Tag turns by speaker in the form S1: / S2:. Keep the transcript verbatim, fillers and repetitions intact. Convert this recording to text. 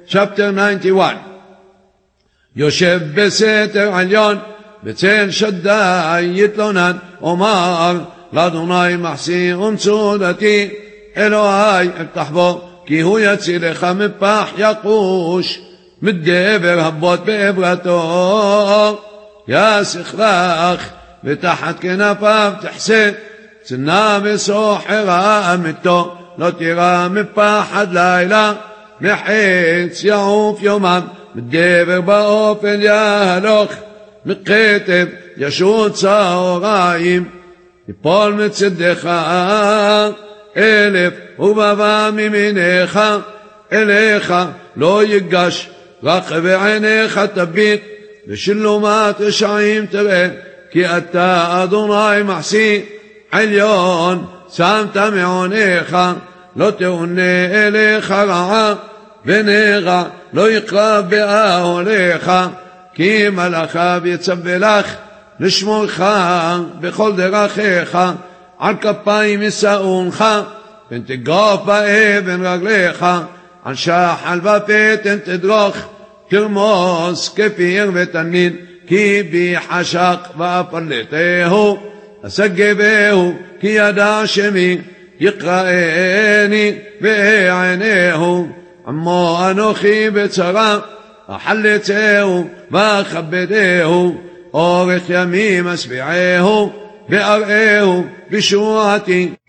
S1: chapter ninety-one. יושב בסתר עליון, בצל שדי יתלונן, אומר, לאדוני מחסי ומצודתי, אלוהי אפתח בו, כי הוא יצילך מפח יחוש, מדבר הבוט בעברתו, יסכרך, ותחת כנפיו תחסה, צנע וסוחרה אמיתו, לא תירא מפחד לילה, מחץ יעוף יומם, מדבר באופן יהלוך, מכתב ישות צהריים, יפול מצדך, אלף ובבא ממינך, אליך לא ייגש, רק בעיניך תביט, ושלומת רשעים תראה, כי אתה אדוני מחסי, עליון שמת מעונך, לא תעונה אליך רעה, ונרע לא יקרב באהליך, כי מלאכיו יצווה לך, לשמורך בכל דרכיך, על כפיים ישאונך, פן תגרוף באבן רגליך, על שחל ופתן תדרוך, תרמוס כפיר ותנין, כי בי חשק ואפלטהו, אסגבהו, כי ידע שמי, יקראני ואענהו, עמו אנוכי בצרה, אחלצהו ואכבדהו, אורך ימים אשביעהו, ואראהו בשועתי.